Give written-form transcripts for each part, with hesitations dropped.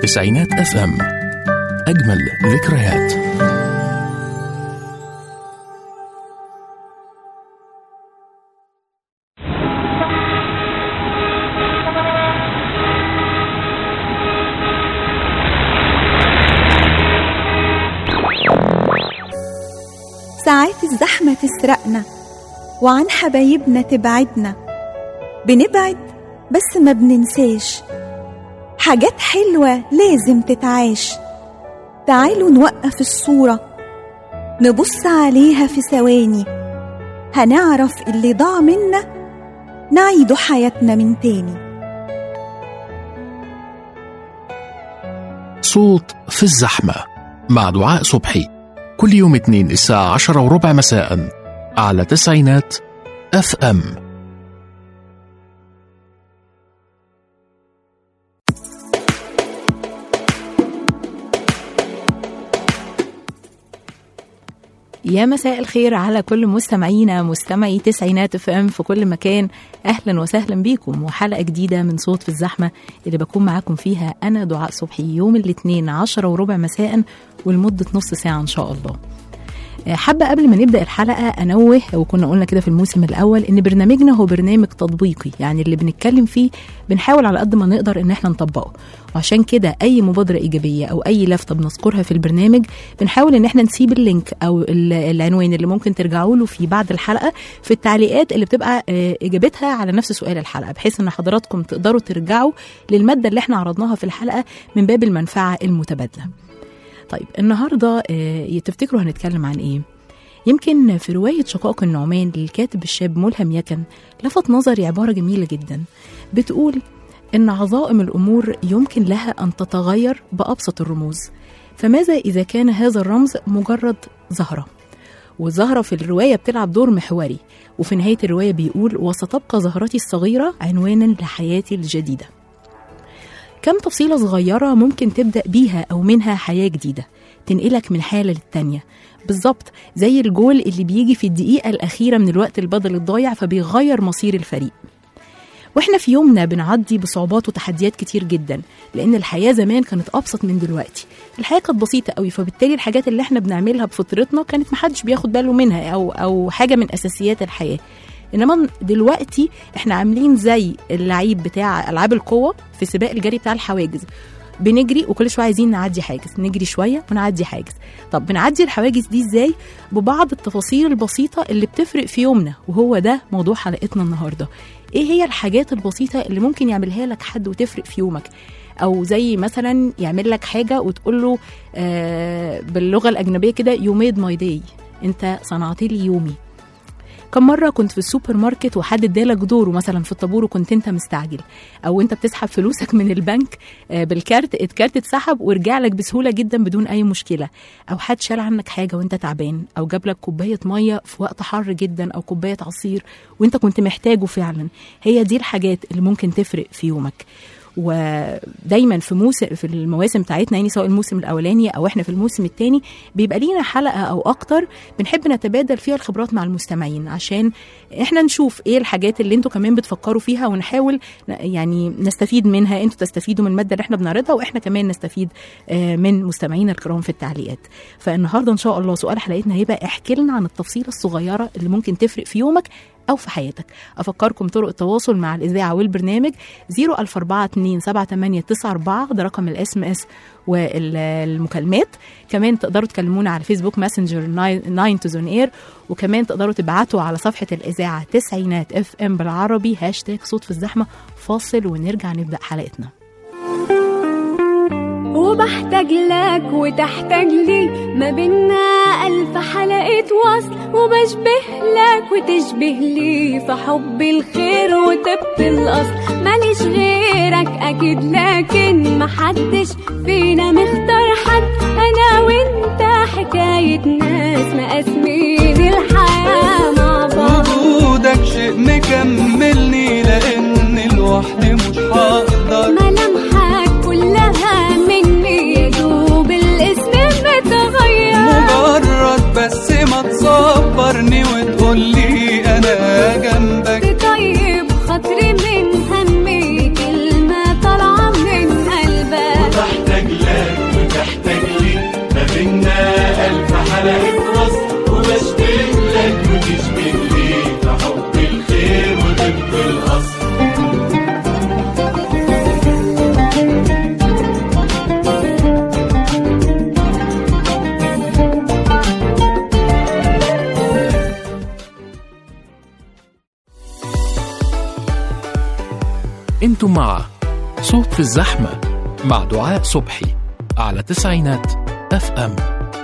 تسعينات اف ام، أجمل ذكريات. ساعات الزحمة تسرقنا وعن حبايبنا تبعدنا، بنبعد بس ما بننساش حاجات حلوة لازم تتعاش. تعالوا نوقف الصورة نبص عليها في ثواني، هنعرف اللي ضاع منا نعيده حياتنا من تاني. صوت في الزحمة مع دعاء صبحي، كل يوم اثنين الساعة 10:15 مساء على تسعينات اف ام. يا مساء الخير على كل مستمعينا مستمعي تسعينات اف ام في كل مكان. اهلا وسهلا بيكم وحلقة جديدة من صوت في الزحمة اللي بكون معاكم فيها انا دعاء صبحي يوم الاثنين 10:15 مساء ولمدة نص ساعة ان شاء الله. حابة قبل ما نبدأ الحلقة أنوه، وكنا قلنا كده في الموسم الأول، إن برنامجنا هو برنامج تطبيقي، يعني اللي بنتكلم فيه بنحاول على قد ما نقدر إن احنا نطبقه، وعشان كده أي مبادرة إيجابية أو أي لفتة بنذكرها في البرنامج بنحاول إن احنا نسيب اللينك أو العنوان اللي ممكن ترجعوا له في بعد الحلقة في التعليقات اللي بتبقى إجابتها على نفس سؤال الحلقة، بحيث إن حضراتكم تقدروا ترجعوا للمادة اللي احنا عرضناها في الحلقة من باب المنفعة المتبادلة. طيب النهاردة تفتكروا هنتكلم عن إيه؟ يمكن في رواية شقائق النعمان للكاتب الشاب ملهم يكن لفت نظري عبارة جميلة جدا بتقول إن عظائم الأمور يمكن لها أن تتغير بأبسط الرموز، فماذا إذا كان هذا الرمز مجرد زهرة؟ والزهرة في الرواية بتلعب دور محوري، وفي نهاية الرواية بيقول وستبقى زهرتي الصغيرة عنوانا لحياتي الجديدة. كم تفصيلة صغيرة ممكن تبدأ بيها أو منها حياة جديدة تنقلك من حالة للتانية، بالظبط زي الجول اللي بيجي في الدقيقة الأخيرة من الوقت البدل الضايع فبيغير مصير الفريق. وإحنا في يومنا بنعدي بصعوبات وتحديات كتير جدا، لأن الحياة زمان كانت أبسط من دلوقتي، الحياة كانت بسيطة قوي، فبالتالي الحاجات اللي إحنا بنعملها بفطرتنا كانت محدش بياخد باله منها أو حاجة من أساسيات الحياة. إنما دلوقتي إحنا عاملين زي اللعيب بتاع ألعاب القوة في سباق الجري بتاع الحواجز، بنجري وكل شوية عايزين نعدي حاجز، نجري شوية ونعدي حاجز. طب بنعدي الحواجز دي إزاي؟ ببعض التفاصيل البسيطة اللي بتفرق في يومنا، وهو ده موضوع حلقتنا النهاردة. إيه هي الحاجات البسيطة اللي ممكن يعملها لك حد وتفرق في يومك؟ أو زي مثلا يعمل لك حاجة وتقول له باللغة الأجنبية كده you made my day، أنت صنعت لي يومي. كم مرة كنت في السوبر ماركت وحد ادالك دوره مثلا في الطابور وكنت انت مستعجل، او انت بتسحب فلوسك من البنك بالكارت، الكارت اتسحب ورجع لك بسهولة جدا بدون اي مشكلة، او حد شال عنك حاجة وانت تعبان، او جاب لك كوباية مية في وقت حر جدا او كوباية عصير وانت كنت محتاجه فعلا. هي دي الحاجات اللي ممكن تفرق في يومك. ودايما في المواسم بتاعتنا، يعني سواء الموسم الاولاني او احنا في الموسم الثاني، بيبقى لينا حلقه او اكتر بنحب نتبادل فيها الخبرات مع المستمعين، عشان احنا نشوف ايه الحاجات اللي انتوا كمان بتفكروا فيها، ونحاول يعني نستفيد منها، انتوا تستفيدوا من الماده اللي احنا بنعرضها، واحنا كمان نستفيد من مستمعينا الكرام في التعليقات. فالنهارده ان شاء الله سؤال حلقتنا هيبقى احكي لنا عن التفصيله الصغيره اللي ممكن تفرق في يومك أو في حياتك. أفكركم طرق التواصل مع الإذاعة والبرنامج 004278894 ده رقم الSMS والمكالمات. كمان تقدروا تكلمونا على فيسبوك ماسنجر 9 to zone air، وكمان تقدروا تبعتوا على صفحة الإذاعة تسعينات FM بالعربي #صوت في الزحمة. فاصل ونرجع نبدأ حلقتنا. وبحتاج لك وتحتاج لي، ما بينا ألف حلقة وصل، وبشبه لك وتشبه لي في حب الخير وطب الأصل. ماليش غيرك أكيد، لكن محدش فينا مختار حد، أنا وإنت حكاية ناس مقاسمين الحياة مع بعض. وجودك شيء مكملني، لأن لوحدي مش هقدر. ملامحك كلها مني، يا دوب الاسم متغير، مجرد بس ما تصبرني وتقولي أنا جنبك. طيب خاطري من همي، كلمة طالعة من قلبك. كنتم مع صوت في الزحمة مع دعاء صبحي على تسعينات FM.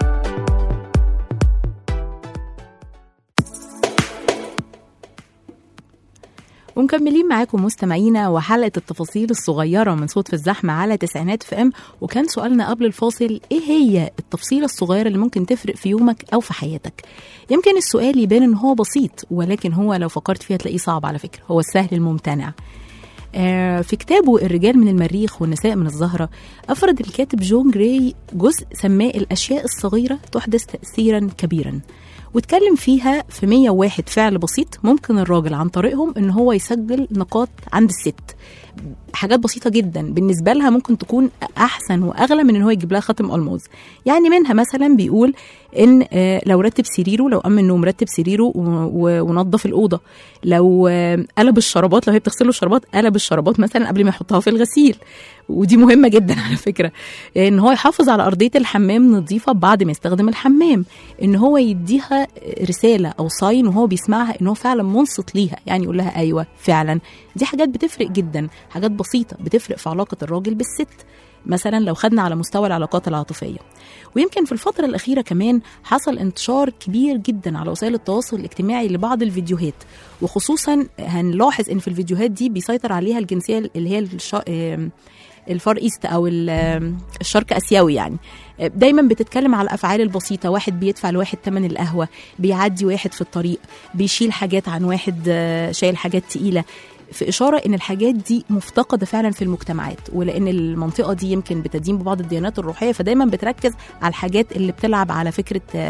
ومكملين معاكم مستمعينا وحلقة التفاصيل الصغيرة من صوت في الزحمة على تسعينات FM. وكان سؤالنا قبل الفاصل ايه هي التفصيلة الصغيرة اللي ممكن تفرق في يومك او في حياتك؟ يمكن السؤال يبان ان هو بسيط، ولكن هو لو فكرت فيها تلاقيه صعب على فكرة. هو السهل الممتنع. في كتابه الرجال من المريخ والنساء من الزهرة أفرد الكاتب جون جراي جزء سماه الأشياء الصغيرة تحدث تأثيرا كبيرا، واتكلم فيها في 101 فعل بسيط ممكن الراجل عن طريقهم ان هو يسجل نقاط عند الست. حاجات بسيطة جدا بالنسبة لها ممكن تكون أحسن وأغلى من ان هو يجيب لها خاتم ألماظ. يعني منها مثلا بيقول ان لو رتب سريره، لو قام النوم رتب سريره ونظف الأوضة، لو قلب الشرابات، لو هي بتغسله الشرابات قلب الشرابات مثلا قبل ما يحطها في الغسيل. ودي مهمة جدا على فكرة. ان هو يحافظ على أرضية الحمام نظيفة بعد ما يستخدم الحمام، ان هو يديها رسالة او صاين وهو بيسمعها ان هو فعلا منصت ليها، يعني يقول لها ايوه فعلا. دي حاجات بتفرق جدا، حاجات بسيطة بتفرق في علاقة الراجل بالست. مثلا لو خدنا على مستوى العلاقات العاطفية. ويمكن في الفترة الأخيرة كمان حصل انتشار كبير جدا على وسائل التواصل الاجتماعي لبعض الفيديوهات، وخصوصا هنلاحظ ان في الفيديوهات دي بيسيطر عليها الجنسية اللي هي الفار ايست او الشرق اسيوي. يعني دايما بتتكلم على الافعال البسيطه، واحد بيدفع لواحد ثمن القهوه، بيعدي واحد في الطريق، بيشيل حاجات عن واحد شايل حاجات تقيله، في إشارة إن الحاجات دي مفتقدة فعلا في المجتمعات. ولأن المنطقة دي يمكن بتدين ببعض الديانات الروحية، فدايما بتركز على الحاجات اللي بتلعب على فكرة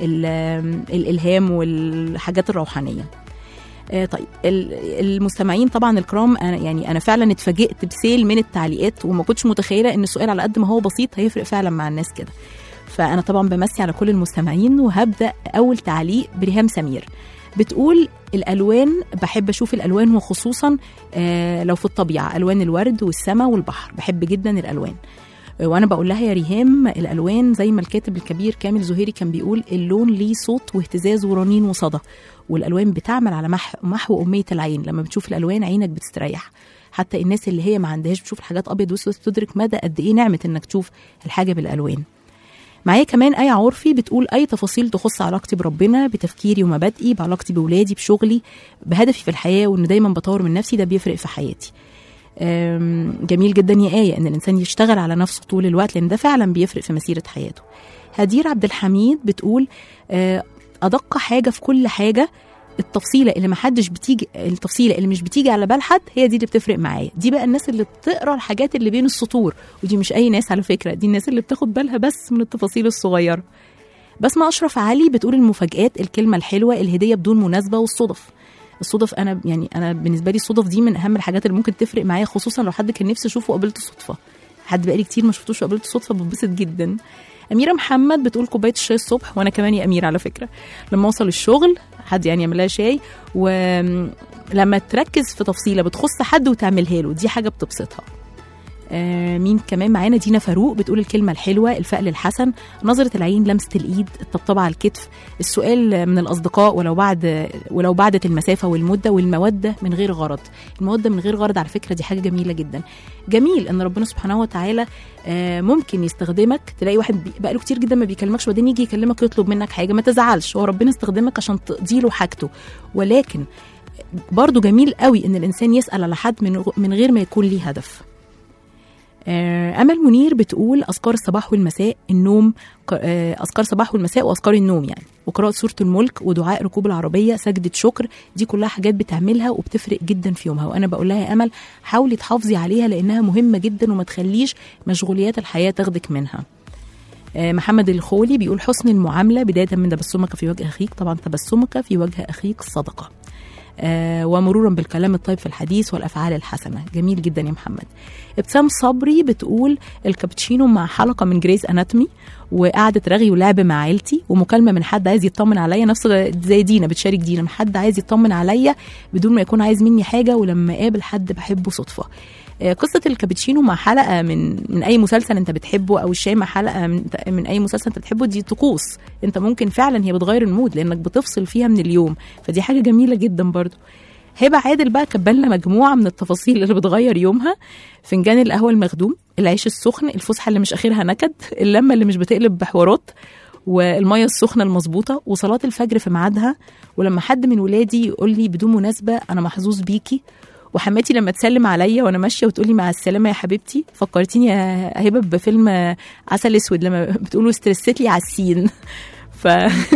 الإلهام والحاجات الروحانية. طيب المستمعين طبعا الكرام، أنا فعلا اتفاجئت بسيل من التعليقات، وما كنتش متخيلة إن السؤال على قد ما هو بسيط هيفرق فعلا مع الناس كده. فأنا طبعا بمسي على كل المستمعين، وهبدأ أول تعليق بريهام سمير. بتقول الألوان، بحب أشوف الألوان وخصوصا لو في الطبيعة، ألوان الورد والسماء والبحر، بحب جدا الألوان. وأنا بقول لها يا ريهام الألوان زي ما الكاتب الكبير كامل زهيري كان بيقول، اللون ليه صوت واهتزاز ورنين وصدى، والألوان بتعمل على محو أمية العين. لما بتشوف الألوان عينك بتستريح. حتى الناس اللي هي ما عندهاش بتشوف الحاجات أبيض وأسود تدرك مدى قد إيه نعمة إنك تشوف الحاجة بالألوان. معايا كمان آية عرفي بتقول أي تفاصيل تخص علاقتي بربنا، بتفكيري ومبادئي، بعلاقتي بولادي، بشغلي، بهدفي في الحياة، وإن دايما بطور من نفسي، ده بيفرق في حياتي. جميل جدا يا آية إن الإنسان يشتغل على نفسه طول الوقت، لأن ده فعلا بيفرق في مسيرة حياته. هدير عبد الحميد بتقول أدق حاجة في كل حاجة، التفصيلة اللي مش بتيجي على بال حد هي دي اللي بتفرق معايا. دي بقى الناس اللي بتقرأ الحاجات اللي بين السطور، ودي مش أي ناس على فكرة، دي الناس اللي بتاخد بالها بس من التفاصيل الصغيرة. بسمة أشرف علي بتقول المفاجآت، الكلمة الحلوة، الهدية بدون مناسبة، والصدف. الصدف أنا بالنسبة لي الصدف دي من أهم الحاجات اللي ممكن تفرق معايا، خصوصا لو حد كان نفسي أشوفه وقابلته صدفة. حد بقالي كتير ما شفتوش وقابلته صدفة ببسط جدا. أميرة محمد بتقول كوباية الشاي الصبح، وأنا كمان يا أميرة على فكرة لما أوصل الشغل حد يعمل لها شاي، ولما تركز في تفصيلة بتخص حد وتعملها له، دي حاجة بتبسطها. مين كمان معانا؟ دينا فاروق بتقول الكلمة الحلوة، الفعل الحسن، نظرة العين، لمسة الإيد، الطبطبة على الكتف، السؤال من الأصدقاء ولو بعدت المسافة، والمدة، والمودة من غير غرض. المودة من غير غرض على فكرة دي حاجة جميلة جدا. جميل إن ربنا سبحانه وتعالى ممكن يستخدمك. تلاقي واحد بقاله كتير جدا ما بيكلمكش، وبعدين يجي يكلمك يطلب منك حاجة، ما تزعلش، هو ربنا استخدمك عشان تقضيله حاجته. ولكن برضو جميل قوي إن الإنسان يسأل على حد من غير ما يكون ليه هدف. أمل منير بتقول أذكار الصباح والمساء، النوم، أذكار الصباح والمساء وأذكار النوم يعني، وقراءة سورة الملك، ودعاء ركوب العربية، سجدة شكر. دي كلها حاجات بتعملها وبتفرق جدا في يومها. وأنا بقول لها يا أمل حاولي تحافظي عليها لأنها مهمة جدا، وما تخليش مشغوليات الحياة تاخدك منها. محمد الخولي بيقول حسن المعاملة بداية من تبسمك في وجه أخيك، طبعا تبسمك في وجه أخيك صدقة، ومرورا بالكلام الطيب في الحديث والأفعال الحسنة. جميل جدا يا محمد. ابتسام صبري بتقول الكابتشينو مع حلقة من جريز أناتومي، وقعدة رغي ولعب مع عيلتي، ومكالمة من حد عايز يطمن عليا، نفس زي دينا بتشارك دينا، من حد عايز يطمن عليا بدون ما يكون عايز مني حاجة، ولما قابل حد بحبه صدفة. قصة الكابتشينو مع حلقة من أي مسلسل أنت بتحبه، أو الشاي مع حلقة من أي مسلسل أنت بتحبه، دي طقوس أنت ممكن فعلا هي بتغير المود لأنك بتفصل فيها من اليوم، فدي حاجة جميلة جدا برضو. هبة عادل بقى كبلنا مجموعة من التفاصيل اللي بتغير يومها: فنجان القهوة المخدوم، العيش السخن، الفسحة اللي مش آخرها نكد، اللمة اللي مش بتقلب بحوارات، والمية السخنة المظبوطة، وصلاة الفجر في ميعادها، ولما حد من ولادي يقول لي بدون مناسبة أنا محظوظ بيكي، وحماتي لما تسلم عليا وانا ماشيه وتقولي مع السلامه يا حبيبتي. فكرتيني يا هبه بفيلم عسل اسود لما بتقولوا استرست لي على السين. ف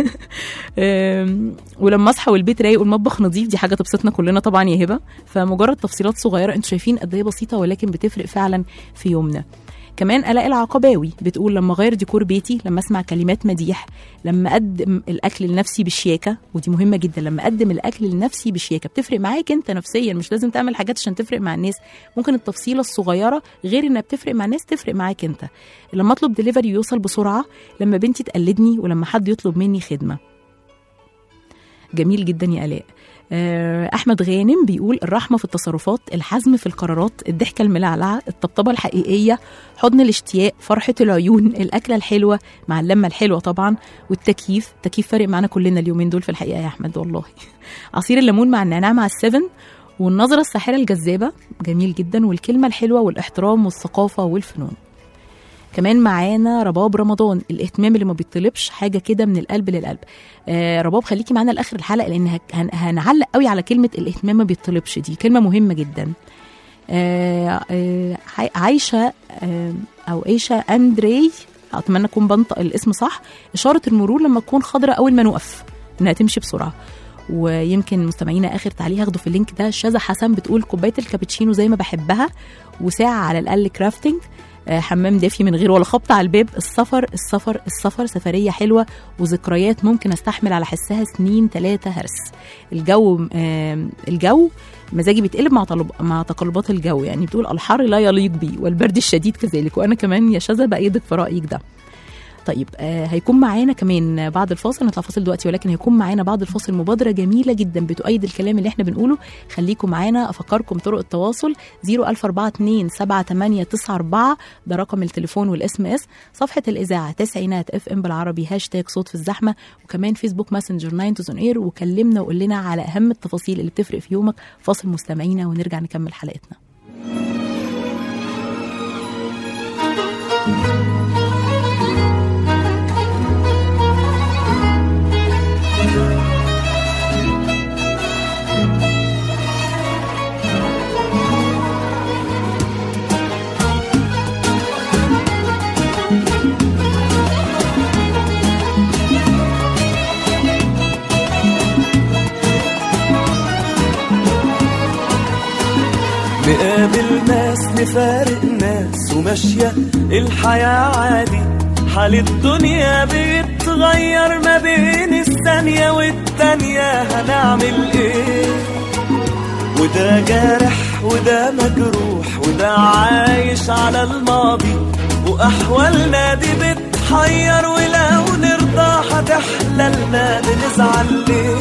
ولما اصحى والبيت رايق والمطبخ نظيف، دي حاجه تبسطنا كلنا طبعا يا هبه. فمجرد تفصيلات صغيره انتوا شايفين قد ايه بسيطه ولكن بتفرق فعلا في يومنا. كمان آلاء العقباوي بتقول لما غير ديكور بيتي، لما اسمع كلمات مديح، لما اقدم الاكل لنفسي بشياكه، ودي مهمه جدا، لما اقدم الاكل لنفسي بشياكه بتفرق معاك انت نفسيا، مش لازم تعمل حاجات عشان تفرق مع الناس، ممكن التفصيله الصغيره غير انها بتفرق مع الناس تفرق معاك انت. لما اطلب دليفري يوصل بسرعه، لما بنتي تقلدني، ولما حد يطلب مني خدمه. جميل جدا يا آلاء. أحمد غانم بيقول الرحمة في التصرفات، الحزم في القرارات، الضحكة الملعلعة، الطبطبة الحقيقية، حضن الاشتياق، فرحة العيون، الأكلة الحلوة مع اللمة الحلوة طبعا، والتكييف. التكييف فارق معنا كلنا اليومين دول في الحقيقة يا أحمد والله. عصير الليمون مع النعناع مع السفن، والنظرة الساحرة الجذابة، جميل جدا، والكلمة الحلوة والاحترام والثقافة والفنون. كمان معانا رباب رمضان، الاهتمام اللي ما بيطلبش، حاجه كده من القلب للقلب. رباب خليكي معانا لاخر الحلقه لان هنعلق قوي على كلمه الاهتمام ما بيطلبش، دي كلمه مهمه جدا. عايشه او ايشا اندري، اتمنى اكون بنطق الاسم صح، اشاره المرور لما تكون خضراء اول ما نوقف انها تمشي بسرعه. ويمكن مستمعينا اخر تعليق هاخده في اللينك ده. شاذة حسن بتقول كوبايه الكابتشينو زي ما بحبها، وساعه على الاقل كرافتنج، حمام دافي من غير ولا خبط على الباب، السفر السفر السفر، سفرية حلوة وذكريات ممكن استحمل على حسها سنين 3 هرس. الجو مزاجي بيتقلب مع تقلبات الجو، يعني بتقول الحر لا يليق بي والبرد الشديد كذلك، وانا كمان يا شذا بأيدك في رأيك ده. طيب هيكون معانا كمان بعد الفاصل، نطلع فاصل دلوقتي ولكن هيكون معانا بعد الفاصل مبادرة جميلة جدا بتؤيد الكلام اللي احنا بنقوله. خليكم معانا. افكركم طرق التواصل 004278994 ده رقم التليفون والاس ام اس، صفحة الإذاعة تسعينات اف ام بالعربي، هاشتاج صوت في الزحمة، وكمان فيسبوك ماسنجر 9 اون اير. وكلمنا وقول لنا على اهم التفاصيل اللي بتفرق في يومك. فاصل مستمعينا ونرجع نكمل حلقتنا. نقابل ناس نفارق ناس وماشية الحياة عادي، حال الدنيا بيتغير ما بين الثانية والتانية، هنعمل ايه؟ وده جارح وده مجروح وده عايش على الماضي، وأحوالنا دي بتحير، ولو نرضى هتحللنا بنزعل ليه؟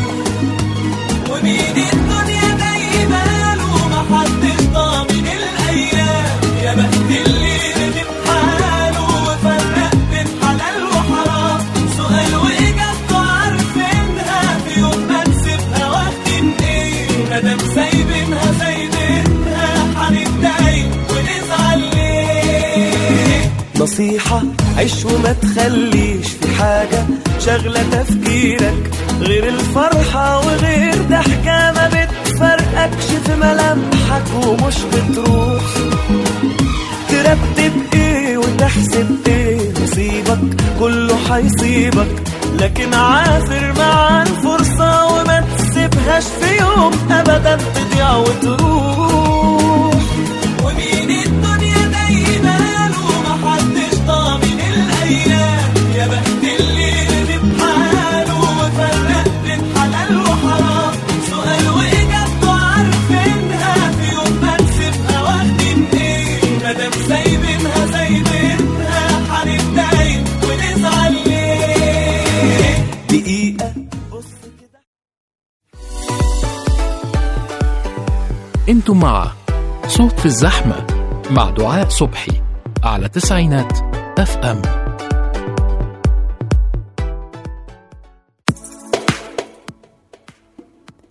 ومين الدنيا دايما محدش ضامن الأيام، يا بخت الليل بحاله وفرق بين حلال وحرام، سؤال وإجابته عارفينها، في يوم ما نسيبها واخدين إيه؟ مادام سايبينها هنتضايق ونزعل ليه؟ نصيحة عيش وما تخليش في حاجة شغلة تفكيرك غير الفرحة وغير ضحكة ما بتفرقكش في ملامحك ومش بتروح، ترتب ايه وتحسب ايه؟ نصيبك كله هيصيبك، لكن عافر مع الفرصة وما تسيبهاش في يوم ابدا تضيع وتروح. ومين الدنيا دايما ومحدش ضامن الايام، يا بخت الليل بحاله وفرق بين حلال وحرام، سؤال واجابته عارفينها، في يوم ما نسيبها واخدين ايه؟ مادام سايبينها هنتضايق ونزعل ليه؟ دقيقة بص كده. انتم مع صوت في الزحمة مع دعاء صبحي على تسعينات اف ام.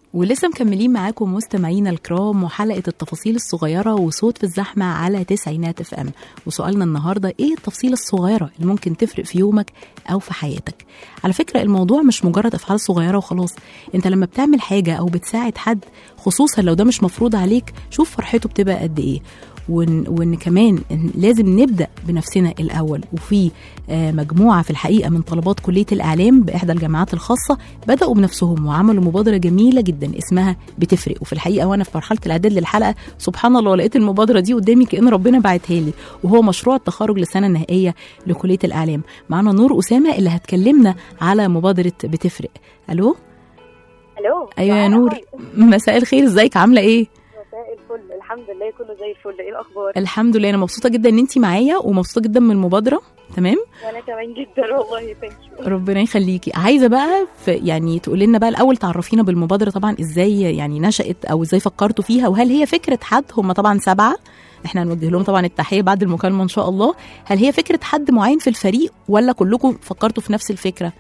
ولسه مكملين معاكم مستمعينا الكرام وحلقة التفاصيل الصغيرة وصوت في الزحمة على تسعينات اف ام. وسؤالنا النهاردة ايه التفصيلة الصغيرة اللي ممكن تفرق في يومك او في حياتك؟ على فكرة الموضوع مش مجرد افعال صغيرة وخلاص، انت لما بتعمل حاجة او بتساعد حد خصوصا لو ده مش مفروض عليك، شوف فرحته بتبقى قد ايه. وإن كمان لازم نبدأ بنفسنا الأول. وفي مجموعة في الحقيقة من طلبات كلية الإعلام بإحدى الجامعات الخاصة بدأوا بنفسهم وعملوا مبادرة جميلة جدا اسمها بتفرق. وفي الحقيقة وأنا في مرحلة الإعداد للحلقة سبحان الله لقيت المبادرة دي قدامي كأن ربنا بعتها لي، وهو مشروع التخرج للسنة النهائية لكلية الإعلام. معنا نور أسامة اللي هتكلمنا على مبادرة بتفرق. ألو. أيوة يا نور، مساء الخير، ازيك عاملة ايه؟ الفل، الحمد لله كله زي الفل. ايه الاخبار؟ الحمد لله، انا مبسوطه جدا ان انتي معايا ومبسوطه جدا من المبادره. تمام، وانا كمان جدا والله. ربنا يخليكي. عايزه بقى يعني تقولي لنا بقى الاول، تعرفينا بالمبادره طبعا ازاي يعني نشأت او ازاي فكرتوا فيها، وهل هي فكره حد؟ هم طبعا 7، احنا هنوجه لهم طبعا التحيه بعد المكالمه ان شاء الله. هل هي فكره حد معين في الفريق ولا كلكم فكرتوا في نفس الفكره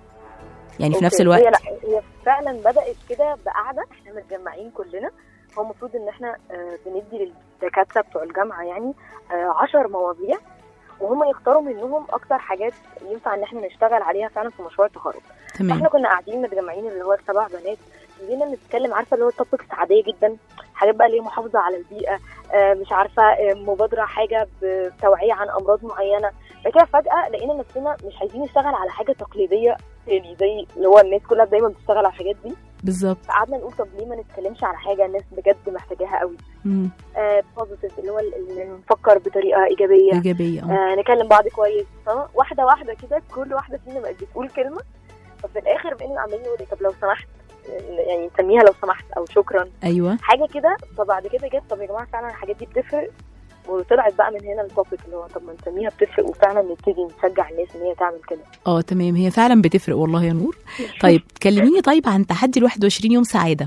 يعني في نفس الوقت؟ هي فعلا بدأت كده بقعده احنا متجمعين كلنا. هو المفروض ان احنا بندي للدكاتره بتوع الجامعه يعني 10 مواضيع، وهم يختاروا منهم اكتر حاجات ينفع ان احنا نشتغل عليها فعلا في مشروع التخرج. احنا كنا قاعدين متجمعين اللي هو 7 بنات، جينا نتكلم عارفه اللي هو التوبكس عاديه جدا، حاجات بقى اللي هي محافظه على البيئه، مش عارفه مبادره حاجه بتوعيه عن امراض معينه. فكده فجاه لقينا نفسنا مش عايزين نشتغل على حاجه تقليديه يعني زي اللي هو الناس كلها دايما بتشتغل على الحاجات دي بالظبط. فقعدنا نقول طب ليه ما نتكلمش على حاجه الناس بجد محتاجاها قوي، بوزيتيف، اللي هو نفكر بطريقه ايجابيه. نكلم بعض كويس. واحده واحده كده كل واحده فينا بقت بتقول كلمه، ففي الاخر بقينا عاملين نقول طب لو سمحت، يعني نسميها لو سمحت او شكرا، ايوه حاجه كده. فبعد كده جت طب يا جماعه فعلا الحاجات دي بتفرق، وطلعت بقى من هنا التوبيك اللي هو طب ما نسميها بتفرق وفعلا نبتدي نشجع الناس ان هي تعمل كده. تمام، هي فعلا بتفرق والله يا نور. طيب كلميني طيب عن تحدي 21 يوم سعاده.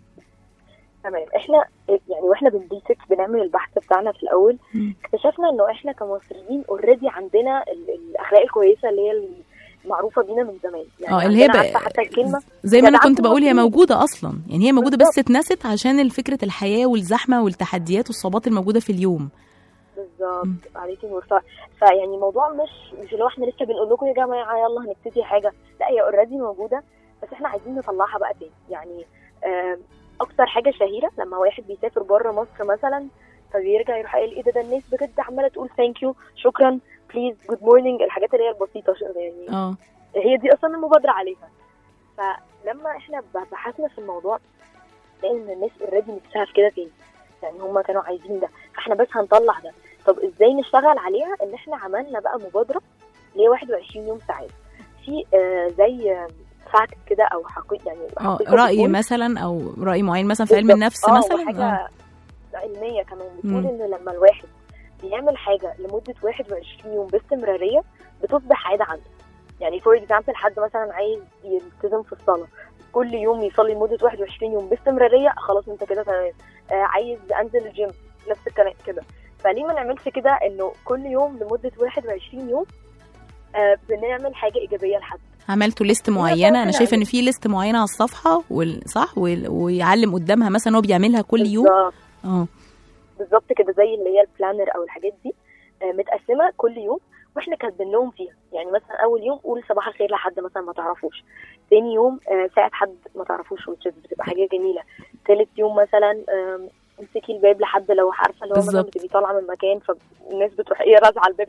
تمام، احنا يعني واحنا بنديسك بنعمل البحث بتاعنا في الاول اكتشفنا انه احنا كمصريين اوريدي عندنا الاخلاق الكويسه اللي هي معروفه بينا من زمان، يعني اللي هي بقى حتى الكلمه زي ما انا كنت بقول هي موجوده اصلا، يعني هي موجوده بس اتنست عشان فكره الحياه والزحمه والتحديات والصعوبات الموجوده في اليوم. بالظبط عليكي نور. فيعني الموضوع مش اللي هو احنا لسه بنقول لكم يا جماعه يلا هنبتدي حاجه، لا هي اوريدي موجوده بس احنا عايزين نطلعها بقى تاني. يعني اكتر حاجه شهيره لما واحد بيسافر بره مصر مثلا فبيرجع يروح قايل ايه ده الناس بجد عماله تقول ثانك يو، شكرا، بليز، جود مورنينج، الحاجات اللي هي البسيطه يعني هي دي اصلا المبادره عليها. فلما احنا بحثنا في الموضوع لقينا ان الناس اوريدي نفسها في كده تاني، يعني هم كانوا عايزين ده، فاحنا بس هنطلع ده. طب ازاي نشتغل عليها؟ ان احنا عملنا بقى مبادره اللي هي 21 يوم سعاده، في زي فاكت كده او حقيقه، يعني راي مثلا او راي معين مثلا في علم النفس مثلا، حاجه علميه كمان بتقول ان لما الواحد بيعمل حاجه لمده 21 يوم باستمراريه بتصبح عاده عنده. يعني فور اكزامبل حد مثلا عايز يلتزم في الصلاه كل يوم يصلي لمده 21 يوم باستمراريه، خلاص انت كده تمام. عايز انزل الجيم نفس الكلام كده. فليه ما نعملش كده انه كل يوم لمده 21 يوم بنعمل حاجه ايجابيه لحد. عملتوا ليست معينه؟ انا شايفه ان في ليست معينه على الصفحه صح ويعلم قدامها مثلا هو بيعملها كل يوم. بالظبط كده، زي اللي هي البلانر او الحاجات دي متقسمه كل يوم واحنا كاتبين لهم فيها. يعني مثلا اول يوم قول صباح الخير لحد مثلا ما تعرفوش، ثاني يوم ساعد حد ما تعرفوش بتبقى حاجه جميله، ثالث يوم مثلا امسكي الباب لحد لو عارفه اللي هو مثلا بتبقي طالعه من مكان فالناس بتروح رازعه الباب.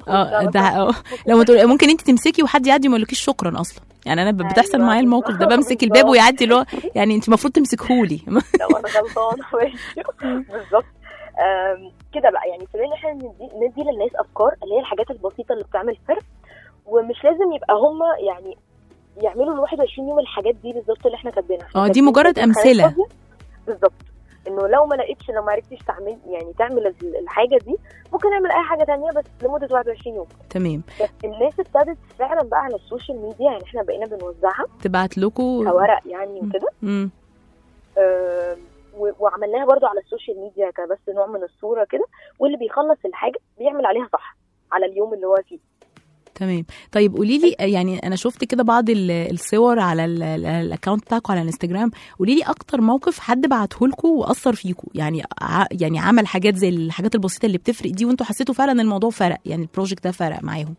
لو تقول ممكن انت تمسكي وحد يعدي ما يقولكيش شكرا اصلا، يعني انا بتحصل معايا الموقف ده، بمسك الباب ويعدي اللي هو يعني انت المفروض تمسكهولي. لو انا غلطانه بالظبط كده بقى. يعني خلينا احنا ندي للناس افكار اللي هي الحاجات البسيطه اللي بتعمل فرق، ومش لازم يبقى هم يعني يعملوا ال 21 يوم الحاجات دي بالظبط اللي احنا كاتبينها. دي مجرد امثله بالظبط، انه لو ما عرفتش تعمل الحاجه دي ممكن نعمل اي حاجه تانية بس لمده 21 يوم. تمام. الناس ابتدت فعلا بقى على السوشيال ميديا، يعني احنا بقينا بنوزعها تبعت لكم كورق يعني وكده، وعملناها برضو على السوشيال ميديا كبس نوع من الصوره كده، واللي بيخلص الحاجه بيعمل عليها صح على اليوم اللي هو فيه. تمام. طيب قولي لي، يعني انا شفت كده بعض الصور على الاكونت بتاعكم على الانستجرام، قولي لي اكتر موقف حد بعته لكم واثر فيكم، يعني يعني عمل حاجات زي الحاجات البسيطه اللي بتفرق دي وانتوا حسيتوا فعلا الموضوع فرق، يعني البروجكت ده فرق معاهم.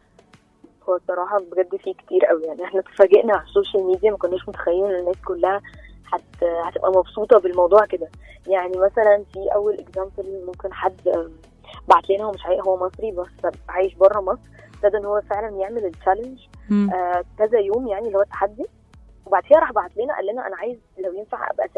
هو الصراحه بجد فيه كتير قوي، يعني احنا اتفاجئنا على السوشيال ميديا، ما كناش متخيلين ان الناس كلها هتبقى مبسوطه بالموضوع كده. يعني مثلا في اول اكزامبل ممكن حد بعت لنا، هو مش هو مصري بس عايش بره مصر، ابتدى ان هو فعلا يعمل التشالنج كذا يوم، يعني اللي هو التحدي، وبعد كده راح بعت لنا قال لنا انا عايز لو ينفع ابقى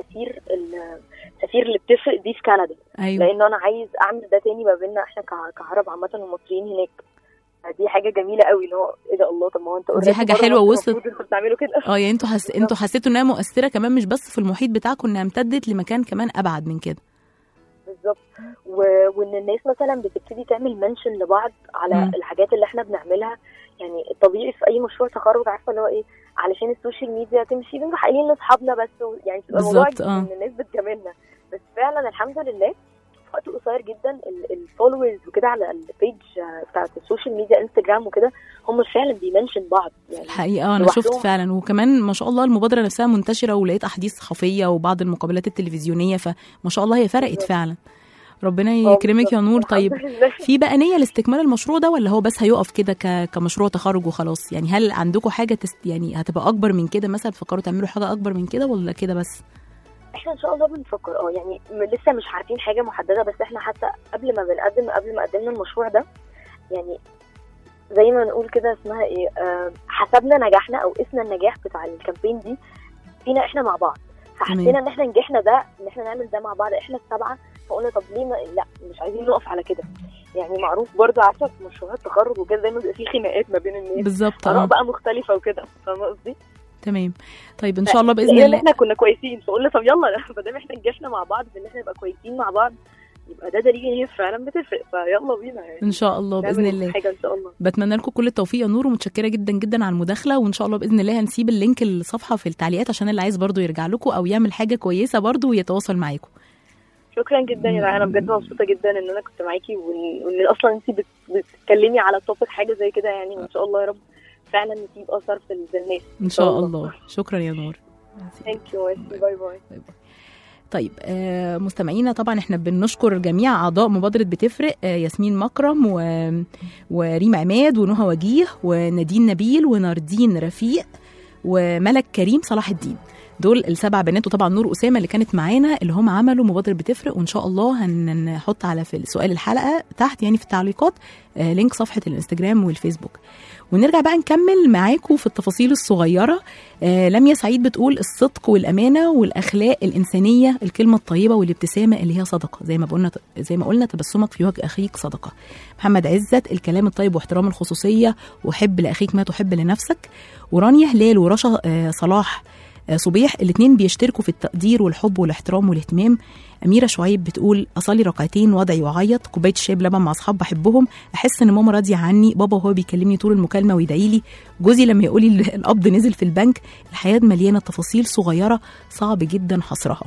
السفير اللي بتفرق دي في كندا. أيوة. لانه انا عايز اعمل ده تاني ما بيننا احنا كعرب عامه ومصريين هناك. دي حاجه جميله قوي، اللي هو ايه ده، الله، طب ما هو انت دي حاجه حلوه وصلت انتوا بتعملوا كده. يعني انتوا حسيتوا انها مؤثره كمان، مش بس في المحيط بتاعكم، انها امتدت لمكان كمان ابعد من كده. بالظبط. وان الناس مثلا بتبتدي تعمل منشن لبعض على الحاجات اللي احنا بنعملها. يعني الطبيعي في اي مشروع تخرج، عارفه اللي هو ايه، علشان السوشيال ميديا تمشي بنروح قايلين لاصحابنا بس، يعني تبقى الموضوع ان الناس بتجاملنا. بس فعلا الحمد لله في وقت قصير جدا الفولورز وكده على البيج بتاعت السوشيال ميديا انستجرام وكده هم فعلا بيمنشن بعض. يعني الحقيقه انا شفت فعلا، وكمان ما شاء الله المبادره نفسها منتشره، ولقيت احاديث خفيه وبعض المقابلات التلفزيونيه، فما شاء الله هي فرقت فعلا. ربنا يكرمك يا نور. طيب في بقى نية لاستكمال المشروع ده، ولا هو بس هيقف كده كمشروع تخرج وخلاص؟ يعني هل عندكم حاجة يعني هتبقى أكبر من كده مثلا، تفكروا تعملوا حاجة أكبر من كده ولا كده بس؟ احنا ان شاء الله بنفكر يعني لسه مش عارفين حاجة محددة، بس احنا حتى قبل ما قدمنا المشروع ده، يعني زي ما نقول كده اسمها ايه، حسبنا نجاحنا او قسنا النجاح بتاع الكامبين دي فينا احنا مع بعض. فحسينا ان احنا نجحنا ده، ان احنا نعمل ده مع بعض احنا السبعة. فقلنا طب ليه لا مش عايزين نقف على كده. يعني معروف برضو، عارفه في مشروعات التخرج وكده دايما بيبقى في خناقات ما بين الناس، بالظبط، اراء بقى مختلفه وكده، فاهمه قصدي؟ تمام. طيب ان شاء الله باذن الله احنا كنا كويسين، فقلنا طب يلا ما دام احنا نجحنا مع بعض ان احنا نبقى كويسين مع بعض، يبقى ده دليل ان هي فعلا بتفرق، فيلا بينا يعني ان شاء الله باذن الله. حاجه ان شاء الله. بتمنى لكم كل التوفيق يا نور، ومتشكره جدا جدا على المداخله، وان شاء الله باذن الله هنسيب اللينك الصفحه في التعليقات عشان اللي عايز برضو يرجع لكم او يعمل حاجه كويسه برضو ويتواصل معاكم. شكرا جدا يا رنا، انا بجد مبسوطه جدا ان انا كنت معاكي، وان اصلا انت بتتكلمي على توبيك حاجه زي كده، يعني وان شاء الله يا رب فعلا نسيب اثر في الناس ان شاء الله. شكرا يا نور. ثانك يو. باي باي. طيب مستمعينا، طبعا احنا بنشكر جميع اعضاء مبادره بتفرق، ياسمين مكرم وريم عماد ونهى وجيه ونادين نبيل وناردين رفيق وملك كريم صلاح الدين. دول ال7 بنات، وطبعا نور أسامة اللي كانت معانا، اللي هم عملوا مبادرة بتفرق. وإن شاء الله هنحط على في سؤال الحلقة تحت يعني في التعليقات لينك صفحة الانستجرام والفيسبوك. ونرجع بقى نكمل معاكم في التفاصيل الصغيرة. لميا سعيد بتقول الصدق والأمانة والأخلاق الإنسانية، الكلمة الطيبة والابتسامة اللي هي صدقة، زي ما قلنا تبسمك في وجه أخيك صدقة. محمد عزت الكلام الطيب واحترام الخصوصية، وحب لأخيك ما تحب لنفسك. ورانيا هلال ورشا صلاح صبيح الاثنين بيشتركوا في التقدير والحب والاحترام والاهتمام. أميرة شعيب بتقول أصلي ركعتين وادعي وأعيط، كوباية شاي بلبن مع أصحاب بحبهم، أحس إن ماما راضية عني، بابا وهو بيكلمني طول المكالمة ويدعي لي، جوزي لما يقولي القبض نزل في البنك. الحياة مليانة تفاصيل صغيرة صعب جدا حصرها.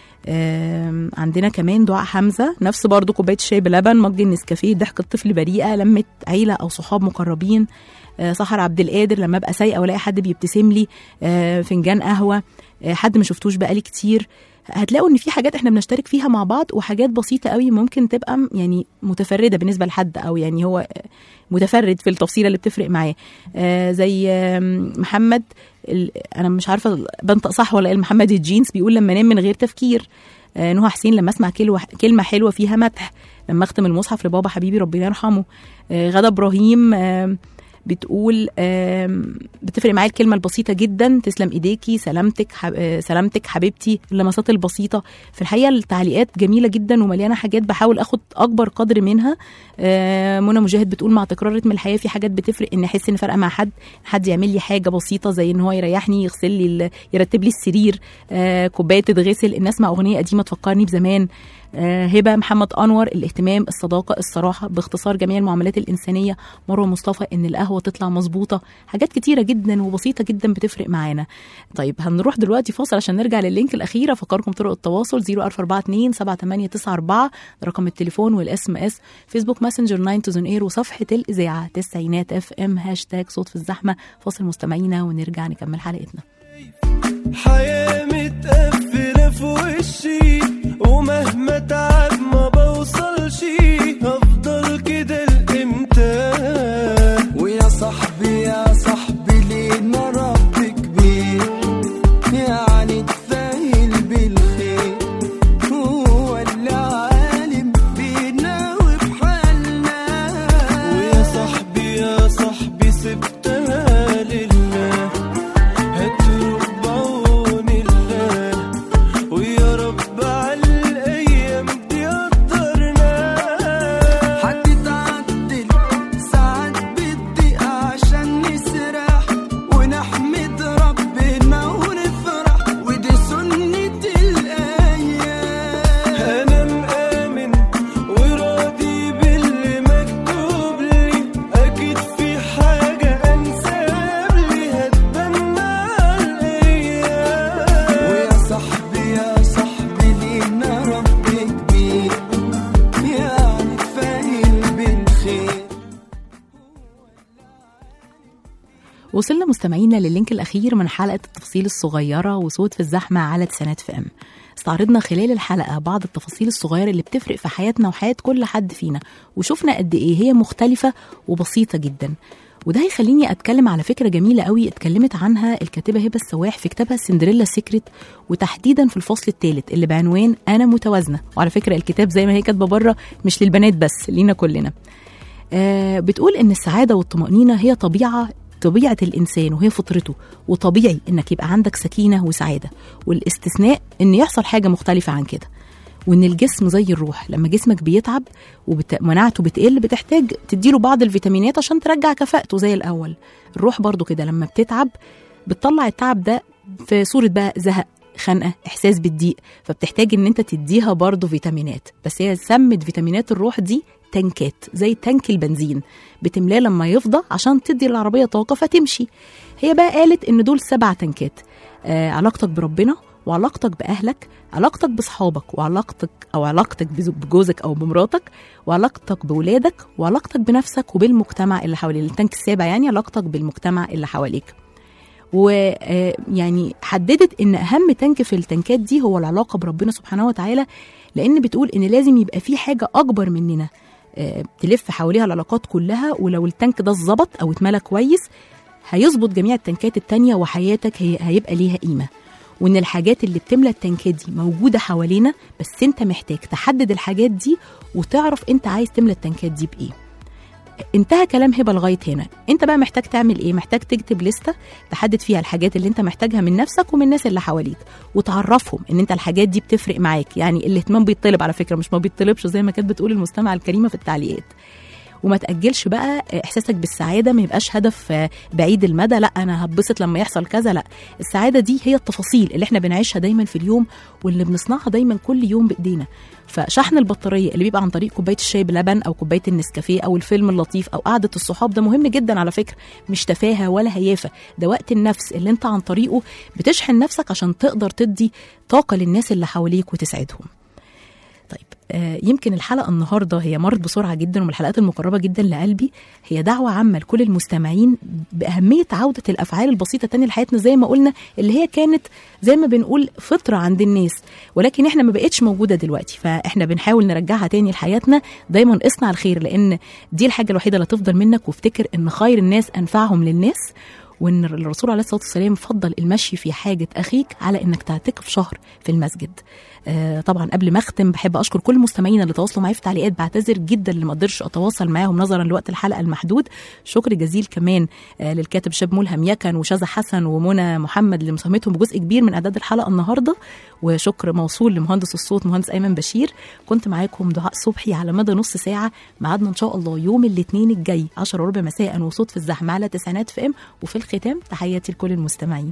عندنا كمان دعاء حمزة، نفس برضو كوباية شاي بلبن، مج النسكافيه، ضحكة طفل بريئة، لمة عيلة أو صحاب مقربين. سحر عبد القادر لما ابقى سايقه والاقي حد بيبتسم لي، فنجان قهوه، حد ما شفتوش بقالي كتير. هتلاقوا ان في حاجات احنا بنشترك فيها مع بعض، وحاجات بسيطه قوي ممكن تبقى يعني متفرده بالنسبه لحد، او يعني هو متفرد في التفصيله اللي بتفرق معاه. زي محمد، انا مش عارفه بنطق صح ولا محمد الجينز بيقول لما انام من غير تفكير. نهى حسين لما اسمع كلمه حلوه فيها مدح، لما اختم المصحف لبابا حبيبي ربنا يرحمه. غدا ابراهيم بتقول بتفرق معايا الكلمة البسيطة جدا، تسلم ايديكي، سلامتك حبيبتي، اللمسات البسيطة. في الحقيقة التعليقات جميلة جدا ومليانة حاجات بحاول اخد اكبر قدر منها. منى مجاهد بتقول مع تكرار رتم الحياة في حاجات بتفرق، ان احس ان فارقة مع حد يعمل لي حاجة بسيطة، زي ان هو يريحني، يغسل لي، يرتب لي السرير، كوباية تتغسل، الناس مع اغنية قديمة تفكرني بزمان. هبه محمد انور الاهتمام، الصداقه، الصراحه، باختصار جميع المعاملات الانسانيه. مروه مصطفى ان القهوه تطلع مظبوطه. حاجات كتيره جدا وبسيطه جدا بتفرق معانا. طيب هنروح دلوقتي فاصل عشان نرجع لللينك الاخير. افكركم طرق التواصل 0442 7894 رقم التليفون، والاس ام اس، فيسبوك ماسنجر 9 تو زون اير، وصفحه الاذاعه تسعينات اف ام هاشتاج صوت في الزحمه. فاصل مستمعينا ونرجع نكمل حلقتنا. حياة متقفلة في وشي ومهما تعب ما بوصلش، هفضل كده لإمتى؟ ويا صاحبي يا صاحبي لينا رب كبير، يعني تسهل بالخير، هو اللي عالم بينا وبحالنا. ويا صاحبي يا صاحبي سبتها لله، هتروح بعون الله، ويا رب على الأيام دي قدرنا. هتتعدل ساعات بالدقيقة عشان نسرح ونحمد ربنا ونفرح، ودي سنة الأيام. أنا مآمن وراضي باللي مكتوب لي، أكيد في حاجة أنساب لي هتبنى الأيام. ويا صاحبي يا صاحبي لينا رب كبير، يعني تفايل بالخير. وصلنا مستمعينا لللينك الأخير من حلقة التفاصيل الصغيرة وصوت في الزحمة على تسعينات FM. استعرضنا خلال الحلقة بعض التفاصيل الصغيرة اللي بتفرق في حياتنا وحياة كل حد فينا، وشوفنا قد إيه هي مختلفة وبسيطة جدا. وده هيخليني أتكلم على فكرة جميلة قوي اتكلمت عنها الكاتبة هبة السواح في كتابها سندريلا سيكريت، وتحديدا في الفصل الثالث اللي بعنوان أنا متوازنة. وعلى فكرة الكتاب زي ما هي كاتبة بره مش للبنات بس، لينا كلنا. بتقول إن السعادة والطمأنينة هي طبيعة الإنسان وهي فطرته، وطبيعي إنك يبقى عندك سكينة وسعادة، والاستثناء إن يحصل حاجة مختلفة عن كده. وإن الجسم زي الروح، لما جسمك بيتعب ومناعته بتقل بتحتاج تديله بعض الفيتامينات عشان ترجع كفاءته زي الأول. الروح برضو كده لما بتتعب بتطلع التعب ده في صورة بقى زهق، خنقة، إحساس بالضيق، فبتحتاج إن أنت تديها برضو فيتامينات. بس هي سمت فيتامينات الروح دي تنكات، زي تانك البنزين بتملاه لما يفضى عشان تدي العربية طاقة فتمشي. هي بقى قالت إن دول 7 تنكات: علاقتك بربنا، وعلاقتك بأهلك، علاقتك بصحابك، وعلاقتك بجوزك أو بمراتك، وعلاقتك بولادك، وعلاقتك بنفسك وبالمجتمع اللي حواليك. التانك السابع يعني علاقتك بالمجتمع اللي حواليك. ويعني حددت ان اهم تانك في التنكات دي هو العلاقه بربنا سبحانه وتعالى، لان بتقول ان لازم يبقى في حاجه اكبر مننا تلف حواليها العلاقات كلها. ولو التانك ده اتظبط او اتملى كويس هيظبط جميع التنكات التانية، وحياتك هيبقى ليها قيمه. وان الحاجات اللي بتملى التنكات دي موجوده حوالينا، بس انت محتاج تحدد الحاجات دي وتعرف انت عايز تملى التنكات دي بايه. انتهى كلام هبه لغايه هنا. انت بقى محتاج تعمل ايه؟ محتاج تكتب لستة تحدد فيها الحاجات اللي انت محتاجها من نفسك ومن الناس اللي حواليك، وتعرفهم ان انت الحاجات دي بتفرق معاك. يعني الاهتمام بيطلب على فكره، مش ما بيطلبش زي ما كانت بتقول المستمعه الكريمه في التعليقات. وما تأجلش بقى إحساسك بالسعادة، ما يبقاش هدف بعيد المدى، لا أنا هتبسط لما يحصل كذا، لا. السعادة دي هي التفاصيل اللي احنا بنعيشها دايما في اليوم، واللي بنصنعها دايما كل يوم بإيدينا. فشحن البطارية اللي بيبقى عن طريق كوباية الشاي بلبن أو كوباية النسكافيه أو الفيلم اللطيف أو قعدة الصحاب، ده مهم جدا على فكرة، مش تفاهة ولا هيافة. ده وقت النفس اللي انت عن طريقه بتشحن نفسك عشان تقدر تدي طاقة للناس اللي حواليك وتسعدهم. طيب يمكن الحلقة النهاردة هي مرت بسرعة جدا، ومن الحلقات المقربة جدا لقلبي. هي دعوة عامة لكل المستمعين بأهمية عودة الأفعال البسيطة تاني لحياتنا، زي ما قلنا اللي هي كانت زي ما بنقول فطرة عند الناس، ولكن احنا ما بقتش موجودة دلوقتي، فاحنا بنحاول نرجعها تاني لحياتنا. دايما اصنع الخير، لأن دي الحاجة الوحيدة اللي تفضل منك. وافتكر ان خير الناس أنفعهم للناس، وان الرسول عليه الصلاة والسلام فضل المشي في حاجة أخيك على انك تعتكف شهر في المسجد. طبعا قبل ما اختم بحب اشكر كل المستمعين اللي تواصلوا معايا في التعليقات. بعتذر جدا اللي ما قدرش اتواصل معاهم نظرا لوقت الحلقه المحدود. شكر جزيل كمان للكاتب شاب ملهم يكن وشذا حسن ومنى محمد لمساهمتهم بجزء كبير من اعداد الحلقه النهارده. وشكر موصول لمهندس الصوت مهندس ايمن بشير. كنت معاكم دعاء صبحي على مدى نص ساعه. ميعادنا ان شاء الله يوم الاثنين الجاي 10:15 مساء، وصوت في الزحمه على تسعينات FM. وفي الختام تحياتي لكل المستمعين.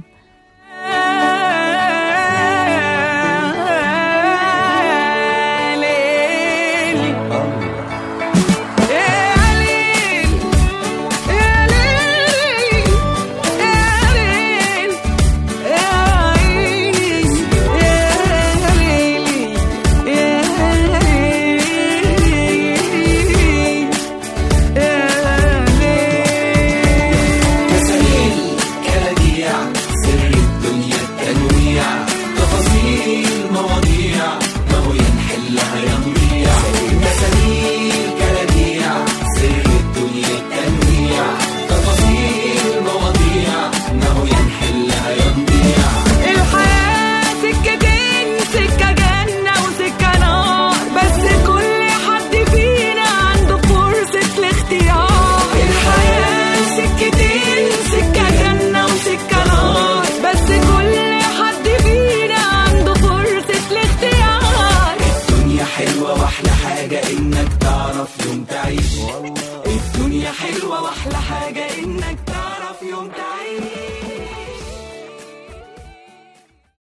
الدنيا حلوة واحلى حاجة انك تعرف يوم